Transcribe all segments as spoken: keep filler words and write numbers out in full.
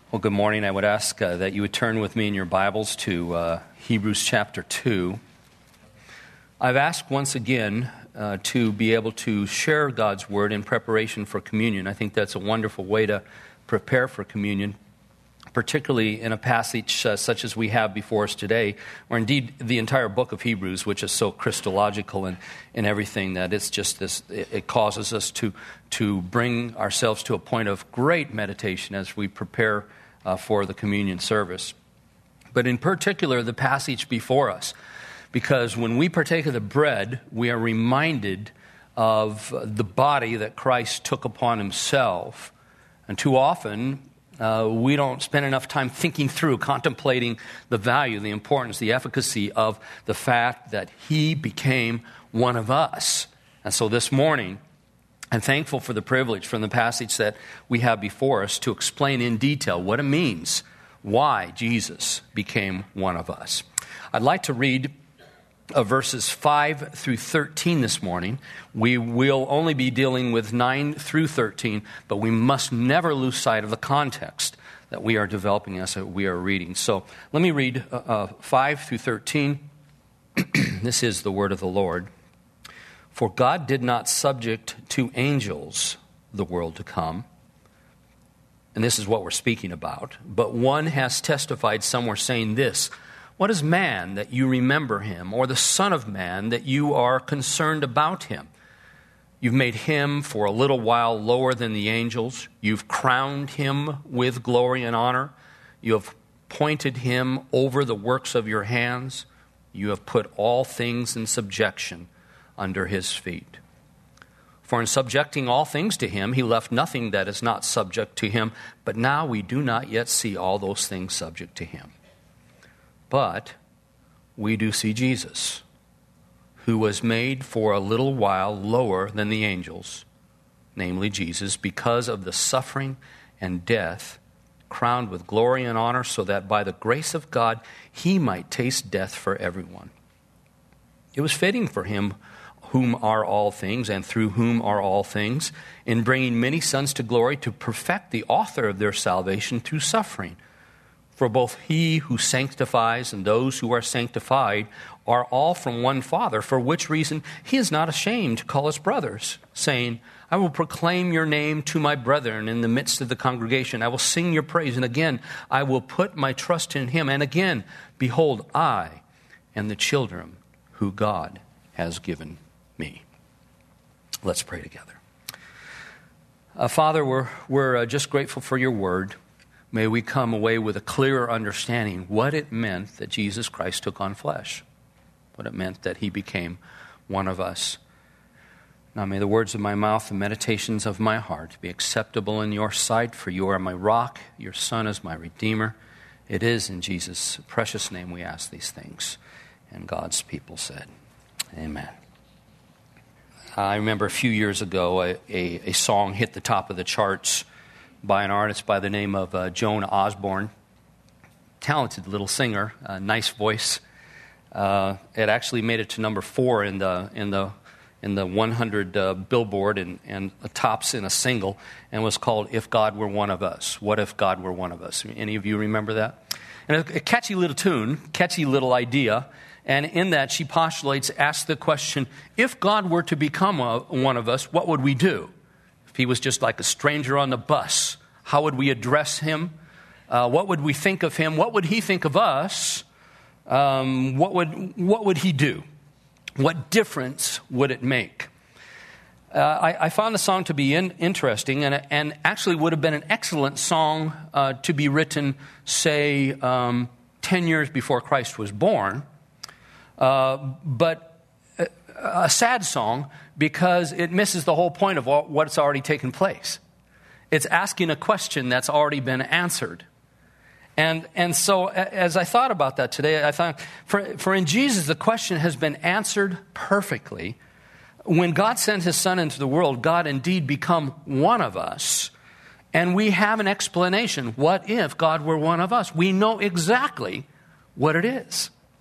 Well, good morning. I would ask uh, that you would turn with me in your Bibles to uh, Hebrews chapter two. I've asked once again uh, to be able to share God's Word in preparation for communion. I think that's a wonderful way to prepare for communion, particularly in a passage uh, such as we have before us today, or indeed the entire book of Hebrews, which is so Christological in, in everything that it's just this, it, it causes us to, to bring ourselves to a point of great meditation as we prepare Uh, for the communion service. But in particular, the passage before us, because when we partake of the bread, we are reminded of the body that Christ took upon himself. And too often, uh, we don't spend enough time thinking through, contemplating the value, the importance, the efficacy of the fact that he became one of us. And so this morning, I'm thankful for the privilege from the passage that we have before us to explain in detail what it means, why Jesus became one of us. I'd like to read uh, verses five through thirteen this morning. We will only be dealing with nine through thirteen, but we must never lose sight of the context that we are developing as we are reading. So let me read uh, uh, five through thirteen. This is the word of the Lord. For God did not subject to angels the world to come. And this is what we're speaking about. But one has testified somewhere saying this, what is man that you remember him, or the son of man that you are concerned about him? You've made him for a little while lower than the angels. You've crowned him with glory and honor. You have appointed him over the works of your hands. You have put all things in subjection under his feet. For in subjecting all things to him, he left nothing that is not subject to him. But now we do not yet see all those things subject to him. But we do see Jesus, who was made for a little while lower than the angels, namely Jesus, because of the suffering and death, crowned with glory and honor, so that by the grace of God he might taste death for everyone. It was fitting for him, whom are all things, and through whom are all things, in bringing many sons to glory, to perfect the author of their salvation through suffering. For both he who sanctifies and those who are sanctified are all from one Father, for which reason he is not ashamed to call us brothers, saying, I will proclaim your name to my brethren in the midst of the congregation. I will sing your praise, and again I will put my trust in him. And again, behold, I and the children who God has given me. Let's pray together. Uh, Father, we're, we're uh, just grateful for your word. May we come away with a clearer understanding what it meant that Jesus Christ took on flesh, what it meant that he became one of us. Now may the words of my mouth and meditations of my heart be acceptable in your sight, for you are my rock, your Son is my Redeemer. It is in Jesus' precious name we ask these things. And God's people said, amen. I remember a few years ago, a, a, a song hit the top of the charts by an artist by the name of uh, Joan Osborne. Talented little singer, uh, nice voice. Uh, it actually made it to number four in the in the in the one hundred uh, Billboard and and tops in a single, and was called "If God Were One of Us." What if God were one of us? Any of you remember that? And a, a catchy little tune, catchy little idea. And in that, she postulates, asks the question, if God were to become a, one of us, what would we do? If he was just like a stranger on the bus, how would we address him? Uh, what would we think of him? What would he think of us? Um, what would what would he do? What difference would it make? Uh, I, I found the song to be in, interesting and, and actually would have been an excellent song uh, to be written, say, um, ten years before Christ was born. Uh, but a, a sad song because it misses the whole point of what, what's already taken place. It's asking a question that's already been answered. And and so as I thought about that today, I thought, for, for in Jesus, the question has been answered perfectly. When God sent his Son into the world, God indeed become one of us. And we have an explanation. What if God were one of us? We know exactly what it is.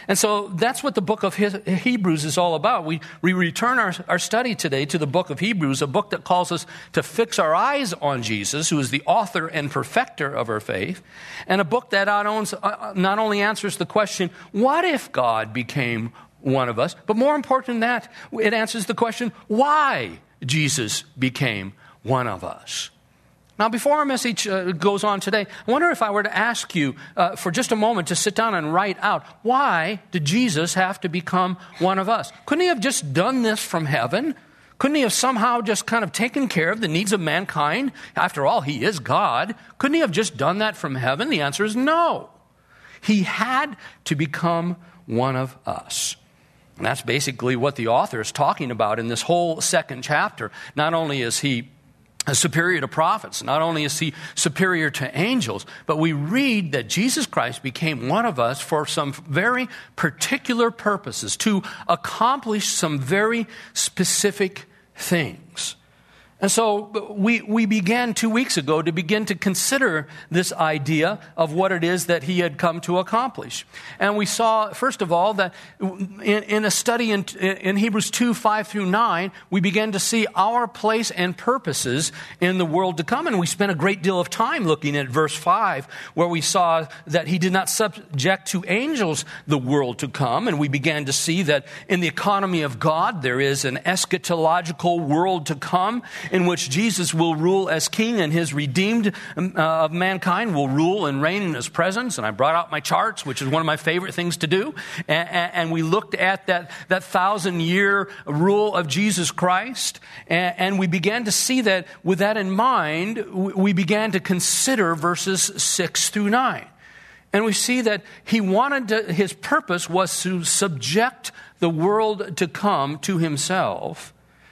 And so that's what the book of Hebrews is all about. We, we return our, our study today to the book of Hebrews, a book that calls us to fix our eyes on Jesus, who is the author and perfecter of our faith, and a book that not only, not only answers the question, what if God became one of us? But more important than that, it answers the question, why Jesus became one of us. Now, before our message uh, goes on today, I wonder if I were to ask you uh, for just a moment to sit down and write out, why did Jesus have to become one of us? Couldn't he have just done this from heaven? Couldn't he have somehow just kind of taken care of the needs of mankind? After all, he is God. Couldn't he have just done that from heaven? The answer is no. He had to become one of us. And that's basically what the author is talking about in this whole second chapter. Not only is he superior to prophets, not only is he superior to angels, but we read that Jesus Christ became one of us for some very particular purposes, to accomplish some very specific things. And so we, we began two weeks ago to begin to consider this idea of what it is that he had come to accomplish. And we saw, first of all, that in, in a study in, in Hebrews two, five through nine, we began to see our place and purposes in the world to come. And we spent a great deal of time looking at verse five, where we saw that he did not subject to angels the world to come. And we began to see that in the economy of God, there is an eschatological world to come, in which Jesus will rule as king and his redeemed uh, of mankind will rule and reign in his presence. And I brought out my charts, which is one of my favorite things to do. And, and we looked at that, that thousand year rule of Jesus Christ. And, and we began to see that with that in mind, we began to consider verses six through nine. And we see that he wanted to, his purpose was to subject the world to come to himself.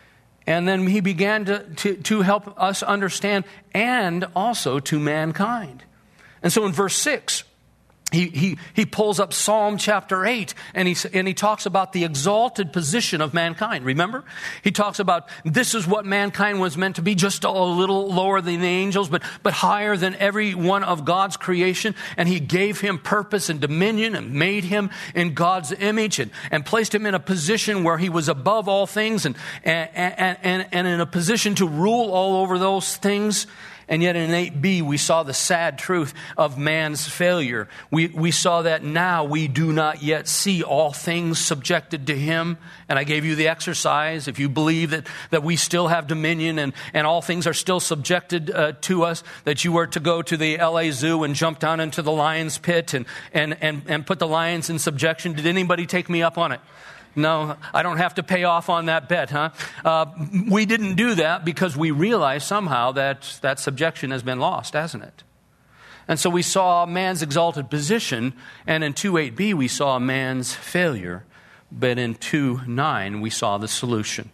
And then he began to, to, to help us understand, and also to mankind. And so in verse six, he, he, he pulls up Psalm chapter eight, and he, and he talks about the exalted position of mankind. Remember? He talks about this is what mankind was meant to be, just a little lower than the angels, but, but higher than every one of God's creation. And he gave him purpose and dominion and made him in God's image and, and placed him in a position where he was above all things and, and, and, and, and in a position to rule all over those things. And yet in eight b, we saw the sad truth of man's failure. We, we saw that now we do not yet see all things subjected to him. And I gave you the exercise. If you believe that, that we still have dominion and, and all things are still subjected uh, to us, that you were to go to the L A Zoo and jump down into the lion's pit and, and, and, and put the lions in subjection. Did anybody take me up on it? No, I don't have to pay off on that bet, huh? Uh, we didn't do that because we realized somehow that that subjection has been lost, hasn't it? And so we saw man's exalted position, and in two eight b we saw man's failure, but in two nine we saw the solution.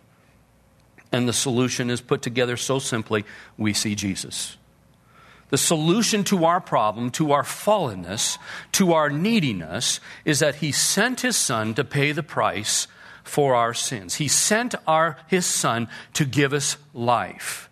And the solution is put together so simply, we see Jesus. The solution to our problem, to our fallenness, to our neediness, is that he sent his son to pay the price for our sins. He sent our his son to give us life.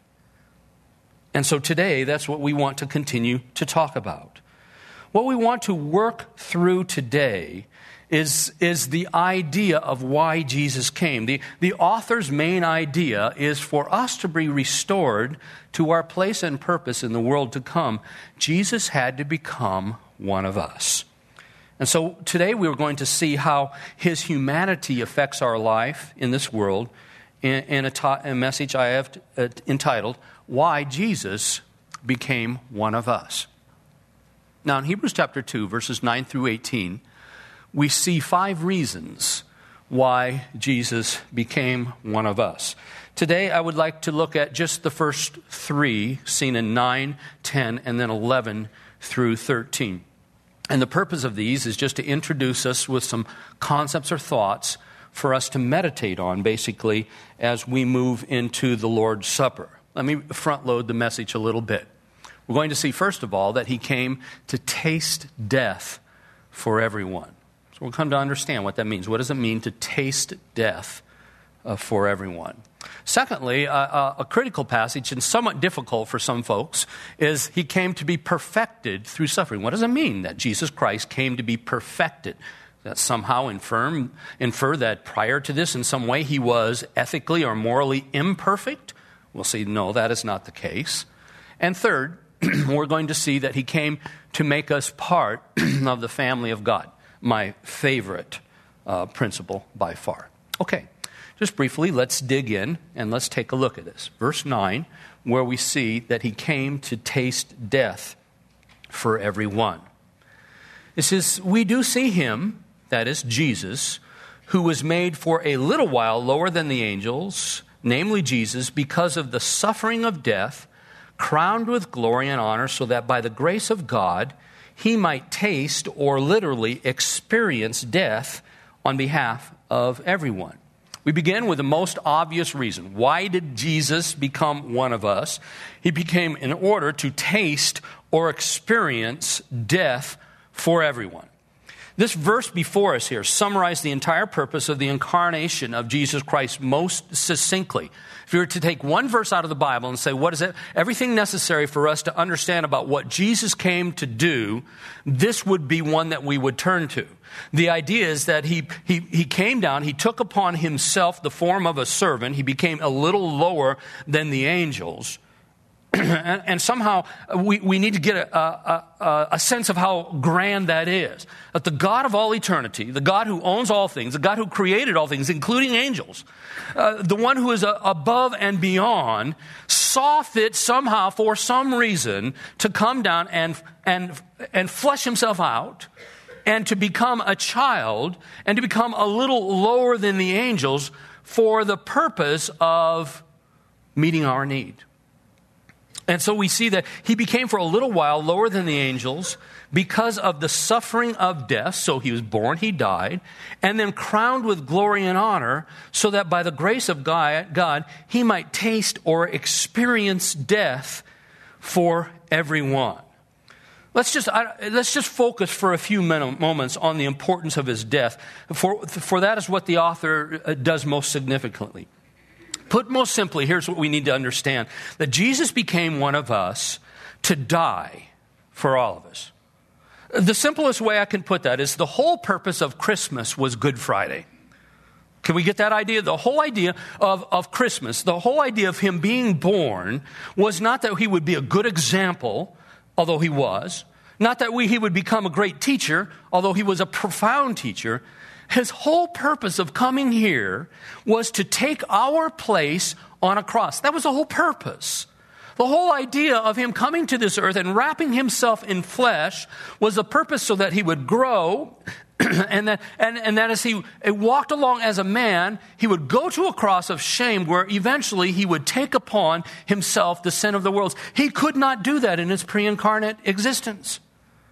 And so today, that's what we want to continue to talk about. What we want to work through today is, is the idea of why Jesus came. The, the author's main idea is for us to be restored to our place and purpose in the world to come. Jesus had to become one of us. And so today we are going to see how his humanity affects our life in this world in, in a, ta- a message I have t- uh, entitled, Why Jesus Became One of Us. Now in Hebrews chapter two, verses nine through eighteen, we see five reasons why Jesus became one of us. Today, I would like to look at just the first three, seen in nine, ten, and then eleven through thirteen. And the purpose of these is just to introduce us with some concepts or thoughts for us to meditate on, basically, as we move into the Lord's Supper. Let me front load the message a little bit. We're going to see, first of all, that he came to taste death for everyone. So we'll come to understand what that means. What does it mean to taste death uh, for everyone? Secondly, uh, uh, a critical passage and somewhat difficult for some folks is he came to be perfected through suffering. What does it mean that Jesus Christ came to be perfected? That somehow infirm, infer that prior to this in some way he was ethically or morally imperfect? We'll see, no, that is not the case. And third, we're going to see that he came to make us part of the family of God. My favorite uh, principle by far. Okay, just briefly, let's dig in and let's take a look at this. Verse nine, where we see that he came to taste death for everyone. It says, we do see him, that is Jesus, who was made for a little while lower than the angels, namely Jesus, because of the suffering of death, crowned with glory and honor, so that by the grace of God, he might taste or literally experience death on behalf of everyone. We begin with the most obvious reason. Why did Jesus become one of us? He became in order to taste or experience death for everyone. This verse before us here summarized the entire purpose of the incarnation of Jesus Christ most succinctly. If you were to take one verse out of the Bible and say, what is it? Everything necessary for us to understand about what Jesus came to do, this would be one that we would turn to. The idea is that he, he, he came down, he took upon himself the form of a servant, he became a little lower than the angels. And, and somehow we, we need to get a, a, a, a sense of how grand that is. That the God of all eternity, the God who owns all things, the God who created all things, including angels, uh, the one who is uh, above and beyond, saw fit somehow for some reason to come down and, and, and flesh himself out and to become a child and to become a little lower than the angels for the purpose of meeting our need. And so we see that he became for a little while lower than the angels because of the suffering of death. So he was born, he died, and then crowned with glory and honor so that by the grace of God, he might taste or experience death for everyone. Let's just, let's just focus for a few moments on the importance of his death, for, for that is what the author does most significantly. Put most simply, here's what we need to understand. That Jesus became one of us to die for all of us. The simplest way I can put that is the whole purpose of Christmas was Good Friday. Can we get that idea? The whole idea of, of Christmas, the whole idea of him being born was not that he would be a good example, although he was. Not that we, he would become a great teacher, although he was a profound teacher. His whole purpose of coming here was to take our place on a cross. That was the whole purpose. The whole idea of him coming to this earth and wrapping himself in flesh was the purpose so that he would grow and that, and, and that as he walked along as a man, he would go to a cross of shame where eventually he would take upon himself the sin of the world. He could not do that in his pre-incarnate existence.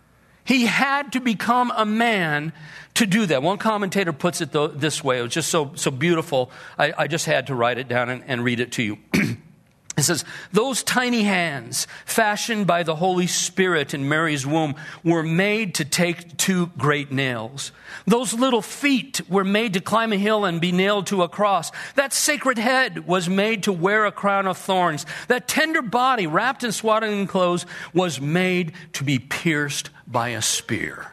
He had to become a man to do that. One commentator puts it though, this way. It was just so, so beautiful. I, I just had to write it down and, and read it to you. It says, those tiny hands fashioned by the Holy Spirit in Mary's womb were made to take two great nails. Those little feet were made to climb a hill and be nailed to a cross. That sacred head was made to wear a crown of thorns. That tender body wrapped in swaddling clothes was made to be pierced by a spear.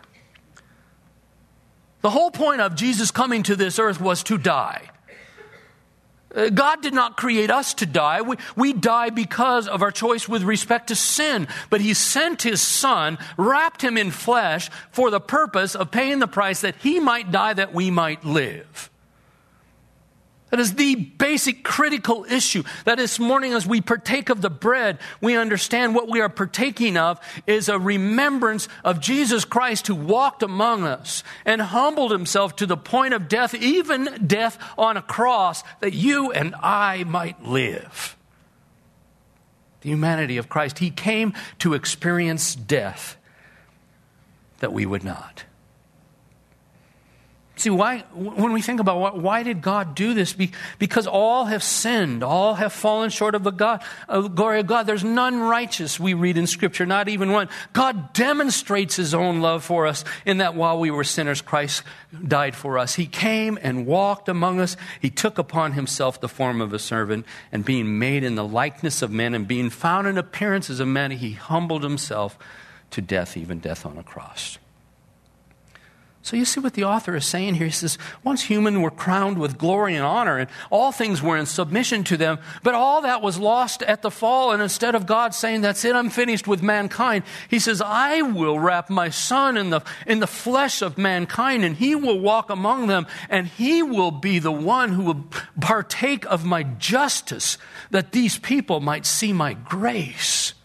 The whole point of Jesus coming to this earth was to die. God did not create us to die. We, we die because of our choice with respect to sin. But he sent his son, wrapped him in flesh for the purpose of paying the price that he might die that we might live. That is the basic critical issue. That this morning as we partake of the bread, we understand what we are partaking of is a remembrance of Jesus Christ who walked among us and humbled himself to the point of death, even death on a cross, that you and I might live. The humanity of Christ. He came to experience death that we would not. See, why, when we think about why, why did God do this? Because all have sinned. All have fallen short of the God, of the glory of God. There's none righteous, we read in Scripture, not even one. God demonstrates his own love for us in that while we were sinners, Christ died for us. He came and walked among us. He took upon himself the form of a servant, and being made in the likeness of men and being found in appearance as a man, he humbled himself to death, even death on a cross. So you see what the author is saying here. He says, once human were crowned with glory and honor, and all things were in submission to them, but all that was lost at the fall, and instead of God saying, that's it, I'm finished with mankind, he says, I will wrap my son in the, in the flesh of mankind, and he will walk among them, and he will be the one who will partake of my justice, that these people might see my grace.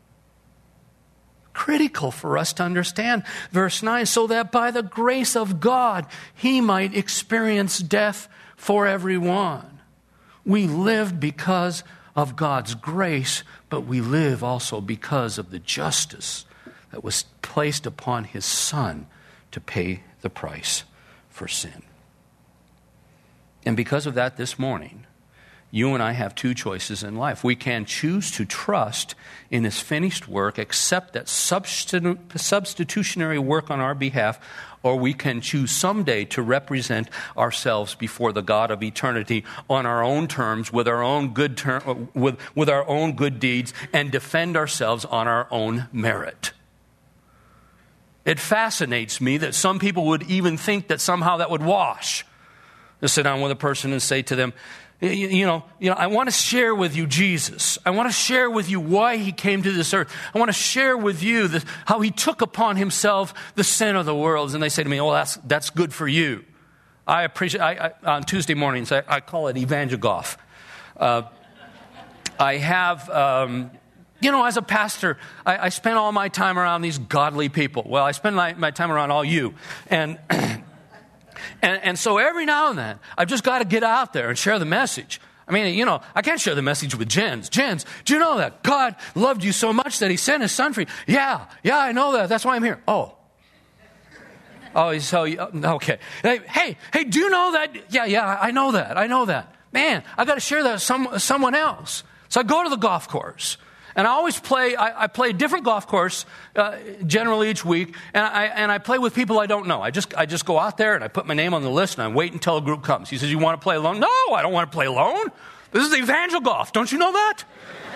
Critical for us to understand. Verse nine, so that by the grace of God, he might experience death for everyone. We live because of God's grace, but we live also because of the justice that was placed upon his Son to pay the price for sin. And because of that, this morning, you and I have two choices in life. We can choose to trust in his finished work, accept that substitu- substitutionary work on our behalf, or we can choose someday to represent ourselves before the God of eternity on our own terms, with our own good ter- with, with our own good deeds, and defend ourselves on our own merit. It fascinates me that some people would even think that somehow that would wash. To sit down with a person and say to them, You, you know, you know, I want to share with you Jesus. I want to share with you why he came to this earth. I want to share with you the, how he took upon himself the sin of the world. And they say to me, "Oh, that's that's good for you." I appreciate. I, I, on Tuesday mornings, I, I call it evangelogoff. Uh, I have, um, you know, as a pastor, I, I spend all my time around these godly people. Well, I spend my, my time around all you, and. And, and so every now and then, I've just got to get out there and share the message. I mean, you know, I can't share the message with Jens. Jens, do you know that God loved you so much that he sent his son for you? Yeah, yeah, I know that. That's why I'm here. Oh. Oh, so, okay. Hey, hey, hey, do you know that? Yeah, yeah, I know that. I know that. Man, I got to share that with some, someone else. So I go to the golf course. And I always play, I, I play a different golf course uh, generally each week, and I and I play with people I don't know. I just I just go out there and I put my name on the list and I wait until a group comes. He says, you want to play alone? No, I don't want to play alone. This is the evangelogoff. Don't you know that?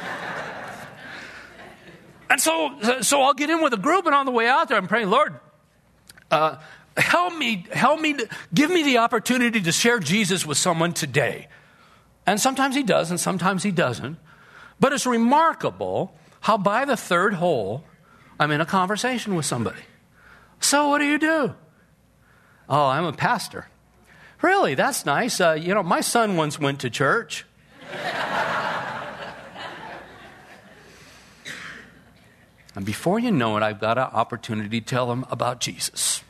And so so I'll get in with a group, and on the way out there I'm praying, Lord, uh, help me, help me, to, give me the opportunity to share Jesus with someone today. And sometimes he does and sometimes he doesn't. But it's remarkable how by the third hole, I'm in a conversation with somebody. So what do you do? Oh, I'm a pastor. Really? That's nice. Uh, you know, my son once went to church. And before you know it, I've got an opportunity to tell them about Jesus.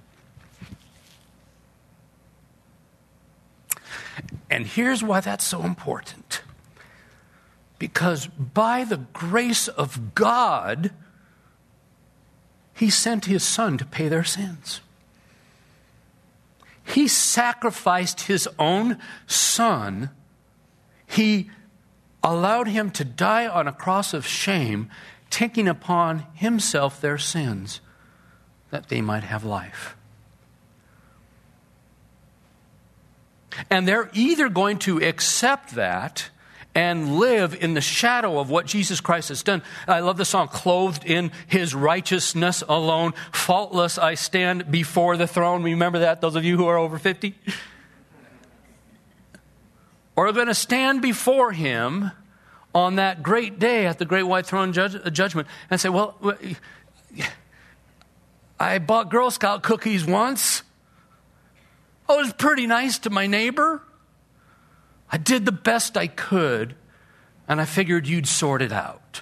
And here's why that's so important. Because by the grace of God, he sent his son to pay their sins. He sacrificed his own son. He allowed him to die on a cross of shame, taking upon himself their sins, that they might have life. And they're either going to accept that and live in the shadow of what Jesus Christ has done. I love the song, clothed in his righteousness alone, faultless I stand before the throne. Remember that, those of you who are over fifty? Or are going to stand before him on that great day at the great white throne judge, judgment and say, well, I bought Girl Scout cookies once. I was pretty nice to my neighbor. I did the best I could, and I figured you'd sort it out.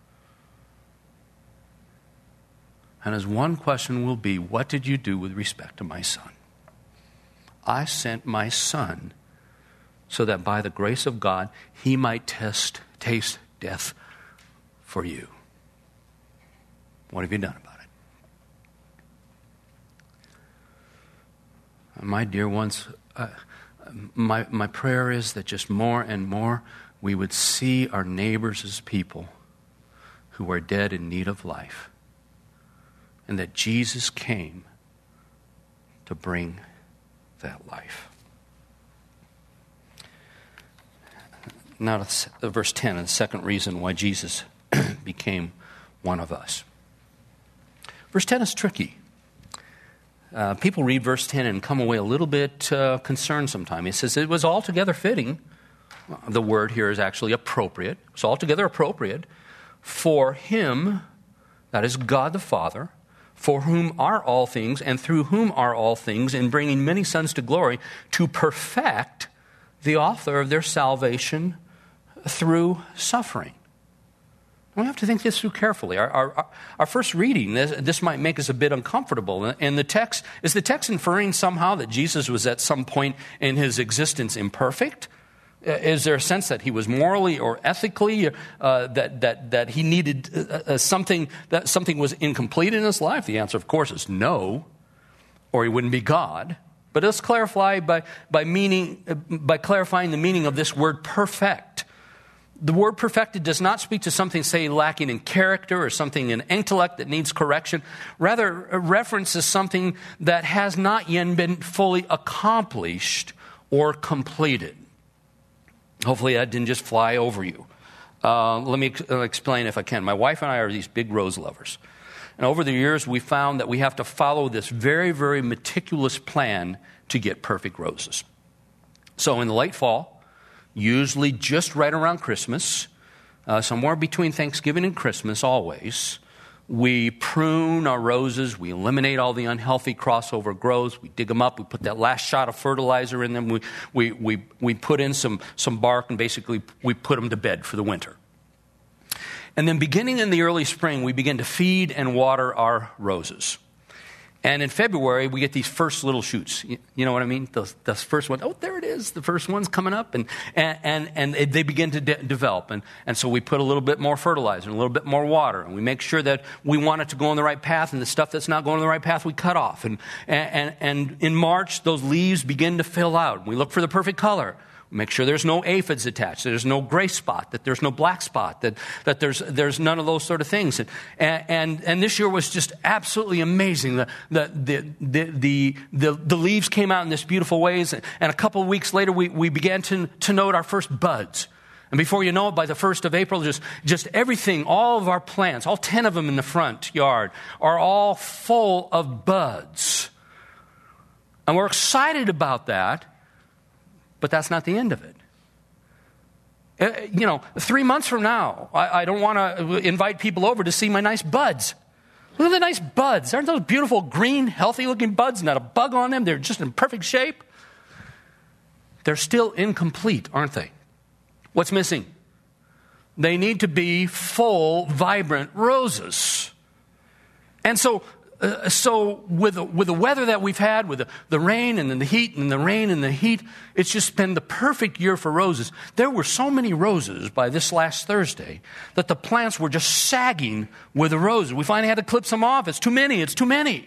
And as one question will be, what did you do with respect to my son? I sent my son so that by the grace of God, he might test, taste death for you. What have you done about it? My dear ones, uh, My my prayer is that just more and more we would see our neighbors as people who are dead in need of life, and that Jesus came to bring that life. Now to verse ten, and the second reason why Jesus became one of us. Verse ten is tricky. uh, people read verse ten and come away a little bit uh, concerned sometimes. It says it was altogether fitting. The word here is actually appropriate. It's altogether appropriate for him, that is God the Father, for whom are all things and through whom are all things, in bringing many sons to glory, to perfect the author of their salvation through suffering. We have to think this through carefully. Our, our, our first reading, this, this might make us a bit uncomfortable. And the text, is the text inferring somehow that Jesus was at some point in his existence imperfect? Is there a sense that he was morally or ethically, uh, that, that, that he needed uh, something, that something was incomplete in his life? The answer, of course, is no, or he wouldn't be God. But let's clarify by, by, meaning, by clarifying the meaning of this word perfect. The word perfected does not speak to something, say, lacking in character or something in intellect that needs correction. Rather, it references something that has not yet been fully accomplished or completed. Hopefully that didn't just fly over you. Uh, let me ex- explain if I can. My wife and I are these big rose lovers. And over the years, we found that we have to follow this very, very meticulous plan to get perfect roses. So in the late fall, usually just right around Christmas, uh, somewhere between Thanksgiving and Christmas always, we prune our roses, we eliminate all the unhealthy crossover growths, we dig them up, we put that last shot of fertilizer in them, we we we, we put in some, some bark, and basically we put them to bed for the winter. And then beginning in the early spring, we begin to feed and water our roses. And in February, we get these first little shoots. You, you know what I mean? Those, those first ones. Oh, there it is. The first one's coming up. And and and, and they begin to de- develop. And, and so we put a little bit more fertilizer and a little bit more water. And we make sure that we want it to go on the right path. And the stuff that's not going on the right path, we cut off. And and, and in March, those leaves begin to fill out. We look for the perfect color. Make sure there's no aphids attached, that there's no gray spot, that there's no black spot, that, that there's there's none of those sort of things. And and and this year was just absolutely amazing. The the the the the, the leaves came out in this beautiful ways, and a couple of weeks later we, we began to, to note our first buds. And before you know it, by the first of April, just, just everything, all of our plants, all ten of them in the front yard, are all full of buds. And we're excited about that. But that's not the end of it. Uh, you know, three months from now, I, I don't want to invite people over to see my nice buds. Look at the nice buds. Aren't those beautiful, green, healthy-looking buds? Not a bug on them. They're just in perfect shape. They're still incomplete, aren't they? What's missing? They need to be full, vibrant roses. And so... Uh, so with the, with the weather that we've had, with the, the rain and then the heat and the rain and the heat, it's just been the perfect year for roses. There were so many roses by this last Thursday that the plants were just sagging with the roses. We finally had to clip some off. It's too many. It's too many.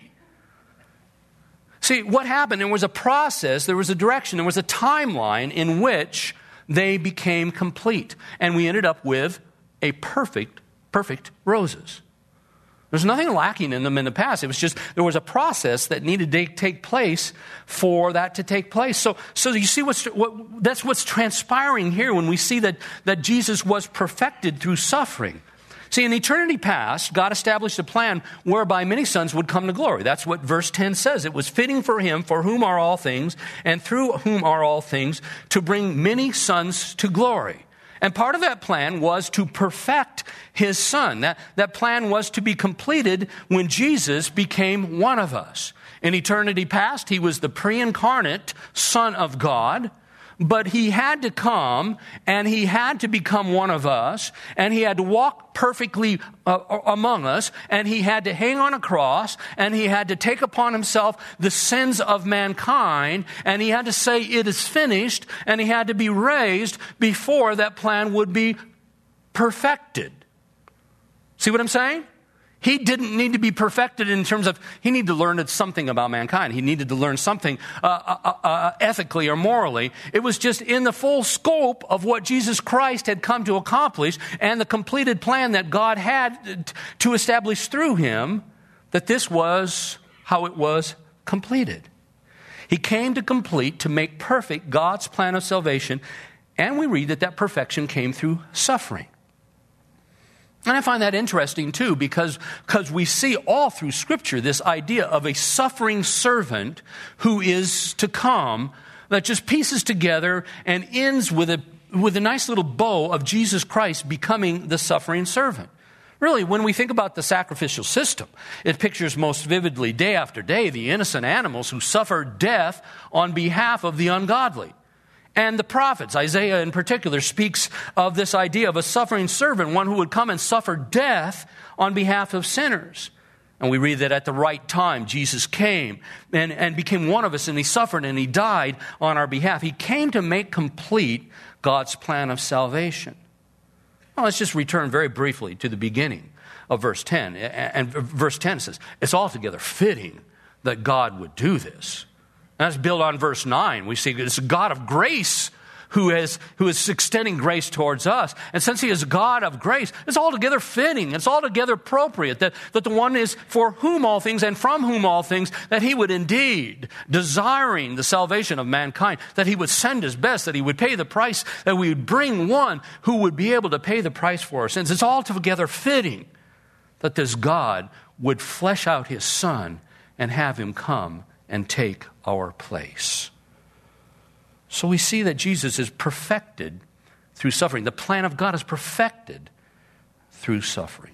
See, what happened, there was a process, there was a direction, there was a timeline in which they became complete. And we ended up with a perfect, perfect roses. There's nothing lacking in them in the past. It was just, there was a process that needed to take place for that to take place. So, so you see what's, what, that's what's transpiring here when we see that, that Jesus was perfected through suffering. See, in eternity past, God established a plan whereby many sons would come to glory. That's what verse ten says. It was fitting for him, for whom are all things, and through whom are all things, to bring many sons to glory. And part of that plan was to perfect his son. That, that plan was to be completed when Jesus became one of us. In eternity past, he was the pre-incarnate Son of God, but he had to come and he had to become one of us, and he had to walk perfectly uh, among us, and he had to hang on a cross, and he had to take upon himself the sins of mankind, and he had to say it is finished, and he had to be raised before that plan would be perfected. See what I'm saying? He didn't need to be perfected in terms of, he needed to learn something about mankind. He needed to learn something uh, uh, uh, ethically or morally. It was just in the full scope of what Jesus Christ had come to accomplish and the completed plan that God had to establish through him, that this was how it was completed. He came to complete, to make perfect God's plan of salvation, and we read that that perfection came through suffering. And I find that interesting too, because, because we see all through Scripture this idea of a suffering servant who is to come that just pieces together and ends with a, with a nice little bow of Jesus Christ becoming the suffering servant. Really, when we think about the sacrificial system, it pictures most vividly day after day the innocent animals who suffer death on behalf of the ungodly. And the prophets, Isaiah in particular, speaks of this idea of a suffering servant, one who would come and suffer death on behalf of sinners. And we read that at the right time, Jesus came and, and became one of us, and he suffered and he died on our behalf. He came to make complete God's plan of salvation. Well, let's just return very briefly to the beginning of verse ten. And verse ten says, it's altogether fitting that God would do this. And let's build on verse nine. We see it's a God of grace who is, who is extending grace towards us. And since he is a God of grace, it's altogether fitting, it's altogether appropriate that, that the one is for whom all things and from whom all things, that he would indeed, desiring the salvation of mankind, that he would send his best, that he would pay the price, that we would bring one who would be able to pay the price for our sins. It's altogether fitting that this God would flesh out his Son and have him come and take our place. So we see that Jesus is perfected through suffering. The plan of God is perfected through suffering.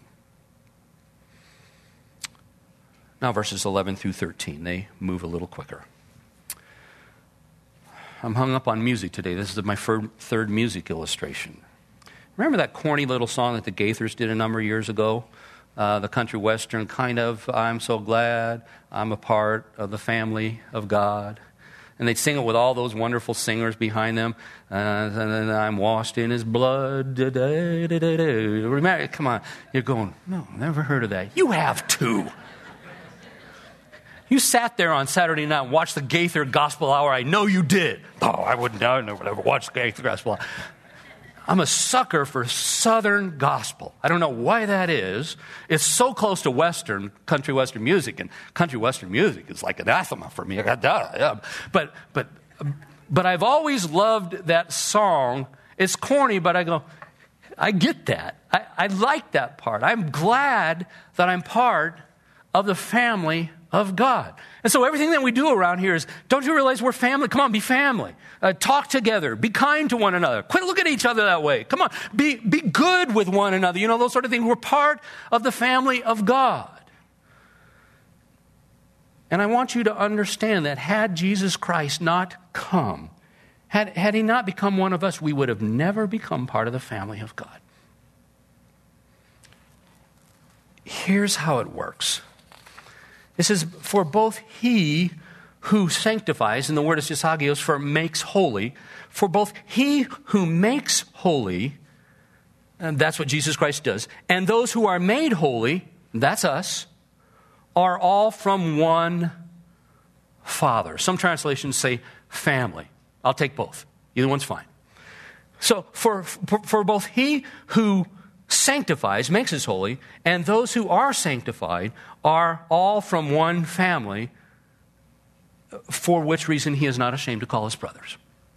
Now verses eleven through thirteen, they move a little quicker. I'm hung up on music today. This is my third music illustration. Remember that corny little song that the Gaithers did a number of years ago? Uh, the country western kind of, I'm so glad I'm a part of the family of God. And they'd sing it with all those wonderful singers behind them. Uh, and then I'm washed in his blood. Da, da, da, da, da. Remember, come on. You're going, no, never heard of that. You have too. You sat there on Saturday night and watched the Gaither Gospel Hour. I know you did. Oh, I wouldn't. I would never watch the Gaither Gospel Hour. I'm a sucker for Southern gospel. I don't know why that is. It's so close to Western, country Western music, and country Western music is like anathema for me. But, but, but I've always loved that song. It's corny, but I go, I get that. I, I like that part. I'm glad that I'm part of the family of God. And so everything that we do around here is, don't you realize we're family? Come on, be family. Uh, talk together. Be kind to one another. Quit looking at each other that way. Come on, be, be good with one another. You know, those sort of things. We're part of the family of God. And I want you to understand that had Jesus Christ not come, had, had he not become one of us, we would have never become part of the family of God. Here's how it works. It says, for both he who sanctifies, and the word is just hagios, for makes holy, for both he who makes holy, and that's what Jesus Christ does, and those who are made holy, that's us, are all from one Father. Some translations say family. I'll take both. Either one's fine. So for, for, for both he who sanctifies, makes us holy, and those who are sanctified are all from one family, for which reason he is not ashamed to call us brothers.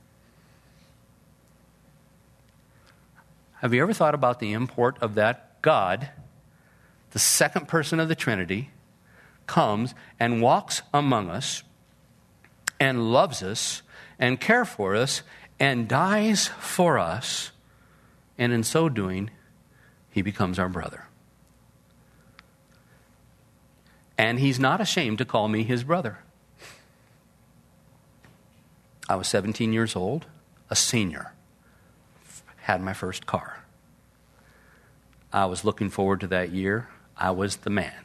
Have you ever thought about the import of that? God, the second person of the Trinity, comes and walks among us and loves us and cares for us and dies for us, and in so doing, he becomes our brother. And he's not ashamed to call me his brother. I was seventeen years old, a senior, had my first car. I was looking forward to that year. I was the man.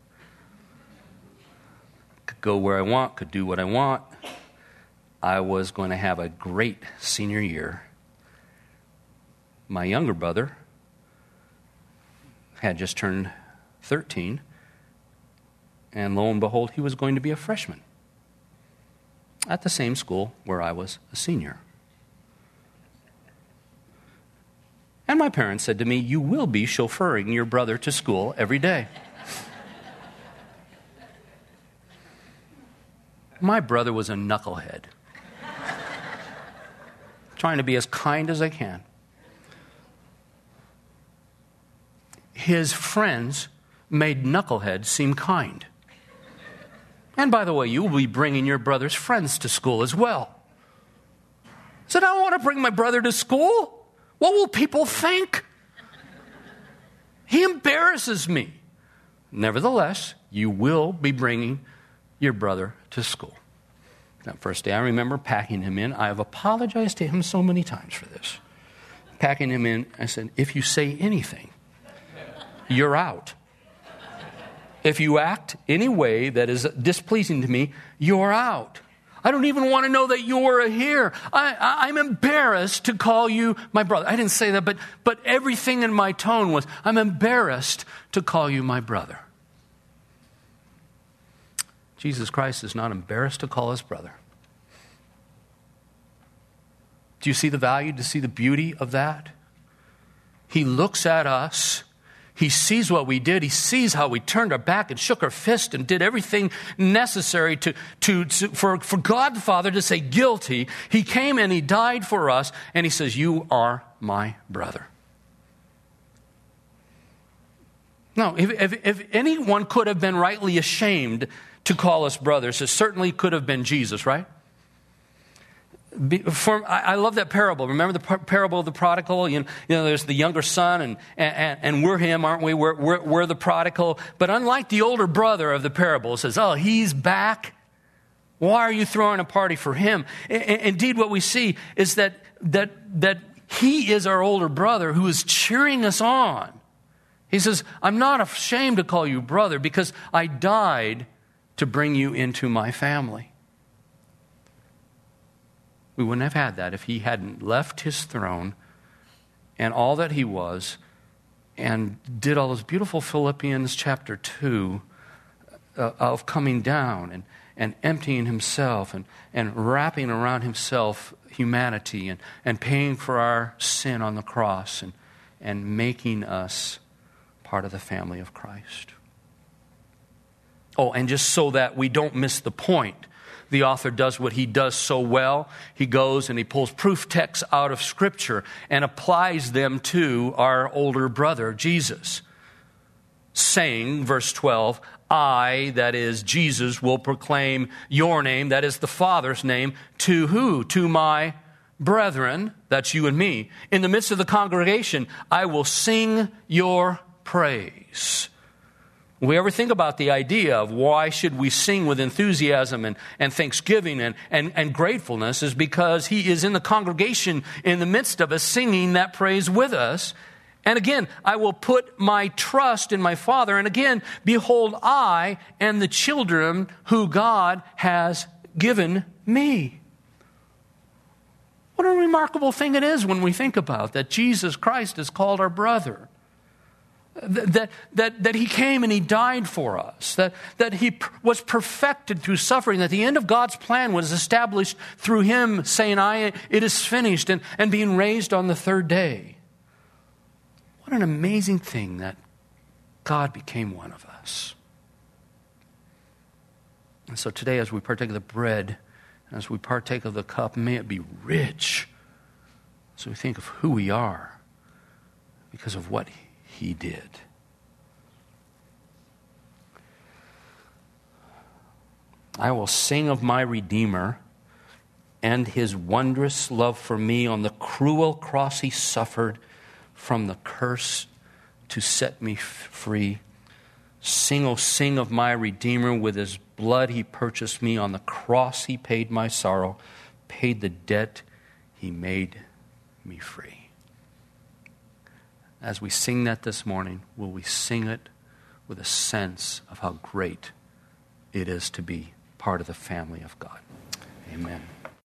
Could go where I want, could do what I want. I was going to have a great senior year. My younger brother had just turned thirteen, and lo and behold, he was going to be a freshman at the same school where I was a senior. And my parents said to me, you will be chauffeuring your brother to school every day. My brother was a knucklehead, trying to be as kind as I can. his friends made knuckleheads seem kind. And by the way, you will be bringing your brother's friends to school as well. I said, I don't want to bring my brother to school. What will people think? He embarrasses me. Nevertheless, you will be bringing your brother to school. That first day, I remember packing him in. I have apologized to him so many times for this. Packing him in, I said, if you say anything, you're out. If you act any way that is displeasing to me, you're out. I don't even want to know that you're here. I, I, I'm embarrassed to call you my brother. I didn't say that, but, but everything in my tone was, I'm embarrassed to call you my brother. Jesus Christ is not embarrassed to call us brother. Do you see the value? Do you see the beauty of that? He looks at us. He sees what we did. He sees how we turned our back and shook our fist and did everything necessary to, to, to for, for God the Father to say guilty. He came and he died for us, and he says, you are my brother. No, if, if, if anyone could have been rightly ashamed to call us brothers, it certainly could have been Jesus, right? For, I love that parable. Remember the par- parable of the prodigal? You know, you know, there's the younger son, and, and, and we're him, aren't we? We're, we're, we're the prodigal. But unlike the older brother of the parable, it says, oh, he's back. Why are you throwing a party for him? I- indeed, what we see is that, that, that he is our older brother who is cheering us on. He says, I'm not ashamed to call you brother because I died to bring you into my family. We wouldn't have had that if he hadn't left his throne and all that he was and did all those beautiful Philippians chapter two uh, of coming down and, and emptying himself and, and wrapping around himself humanity and, and paying for our sin on the cross and, and making us part of the family of Christ. Oh, and just so that we don't miss the point, the author does what he does so well. He goes and he pulls proof texts out of Scripture and applies them to our older brother, Jesus. Saying, verse twelve, I, that is Jesus, will proclaim your name, that is the Father's name, to who? To my brethren, that's you and me. In the midst of the congregation, I will sing your praise. We ever think about the idea of why should we sing with enthusiasm and, and thanksgiving and, and, and gratefulness is because he is in the congregation in the midst of us singing that praise with us. And again, I will put my trust in my Father. And again, behold, I and the children who God has given me. What a remarkable thing it is when we think about that Jesus Christ is called our brother. That, that, that he came and he died for us, that, that he p- was perfected through suffering, that the end of God's plan was established through him saying, I, it is finished, and, and being raised on the third day. What an amazing thing that God became one of us. And so today, as we partake of the bread, as we partake of the cup, may it be rich as we think of who we are because of what he He did. I will sing of my Redeemer and his wondrous love for me. On the cruel cross he suffered from the curse to set me f- free. Sing, oh, sing of my Redeemer. With his blood he purchased me. On the cross he paid my sorrow, paid the debt, he made me free. As we sing that this morning, will we sing it with a sense of how great it is to be part of the family of God? Amen.